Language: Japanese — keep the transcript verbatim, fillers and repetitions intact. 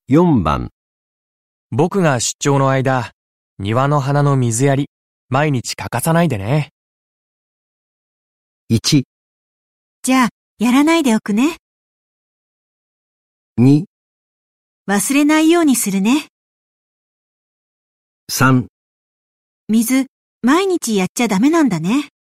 よんばん。 僕が出張の間、庭の花の水やり、毎日欠かさないでね。 いち、 じゃあ、やらないでおくね。 に、 忘れないようにするね。 さん、 水、毎日やっちゃダメなんだね。